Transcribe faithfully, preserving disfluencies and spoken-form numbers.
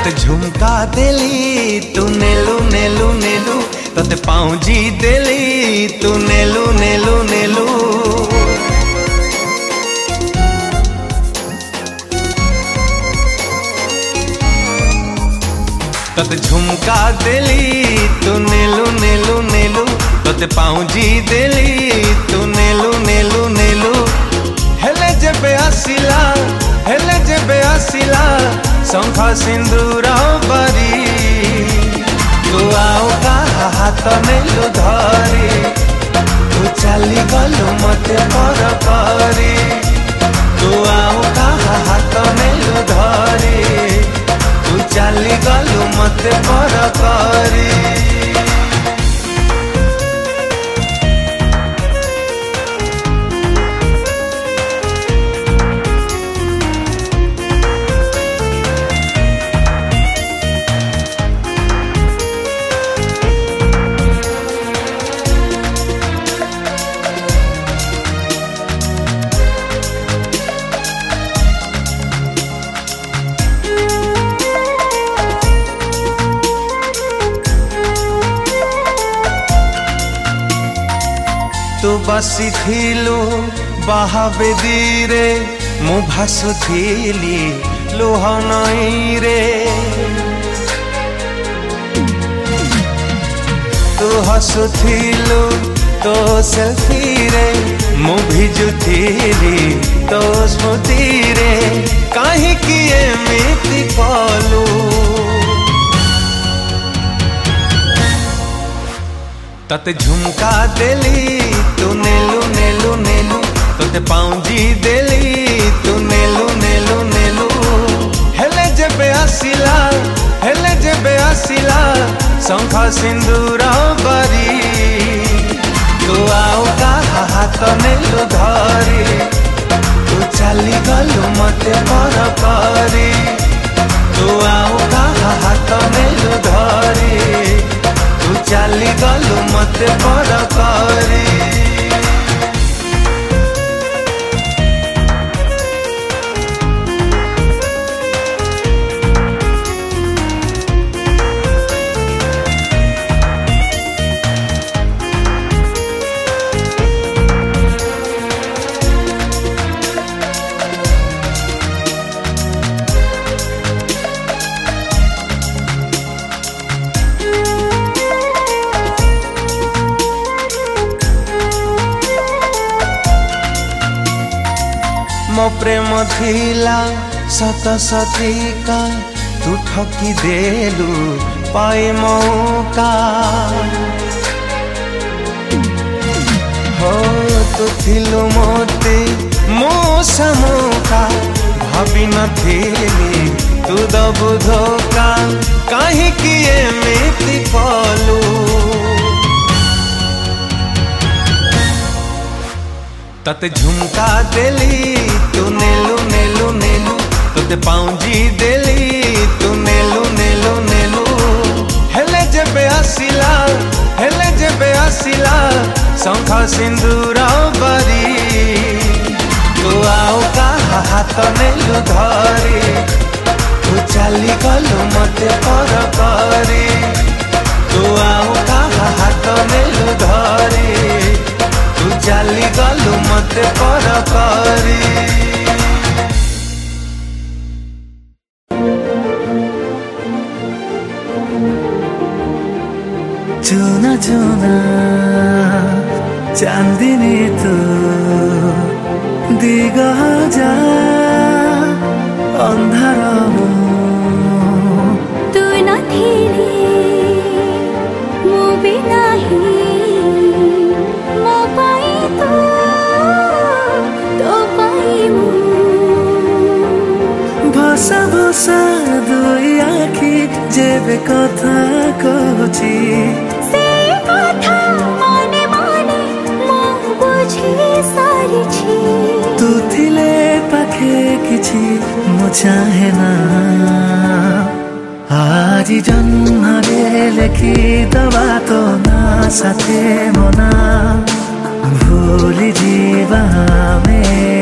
तते झुमका देली तू नेलु नेलु नेलु, तते पाउजी देली तू नेलु नेलु नेलु। तते झुमका देली तू नेलु नेलु नेलु, तते पाउजी देली तू नेलु नेलु नेलु। हेले जेबे आसिला हेले जेबे आसिला शंखा सिंदूर बारी, तू आउ का हाथ नेलु धरी, तू चली गलु मते पर करी। तू आउ का हाथ नेलु धरी, तू चली गलु मते पर करी। तू बसी थिलु बाहाबेदी रे, मु भासुथिली लुह नई रे। तू हसुथिलु तो सेल्फी रे, मु भिजुथिली तो स्मृति रे। काहे कि एमिति कलु तते झुमका देली तू नेलु नेलु नेलु, तते पाउजी देली तू नेलु नेलु नेलु। हेले जेबे आसिला हेले जेबे आसिला शंखा सिंदूर बारी, तू आउ का हाथ नेलु धरी, तू चली गलु मते पर करी। तू आउ का हाथ नेलु धरी, तू चली गलु मते पर करी। मो प्रेम थिला सत सतिका, तू ठकी देलु पाए मौका। हो तू थिलु मोते मो समौका, भाभी नथिली तू दबु धोका। काहे कि एमिति कलु तते झुमका देली तू नेलु नेलु नेलु, तते पाउजी देली तू नेलु नेलु नेलु। हेले जेबे आसिला हेले जेबे आसिला शंखा सिंदूर बारी, तू आउ का हाथ नेलु धरी, तू चली गलु मते पर करी। तू आउ का हाथ नेलु धरी, तू चली गलु मते पर करी। चुना चुना चांदिनी तू दिग जा अंधार तू नथिली मु भी नाही, मो पाई तू तो पाई मु। भसा भसा दुई आखि जेबे कथा कहूची, से कथा मने मने मु बुझी सारिछि। तू थिले पाखे किछि मु चाहे ना, आज जन्मरे लेखि दबा तो ना साथे मना। भूली जीवा में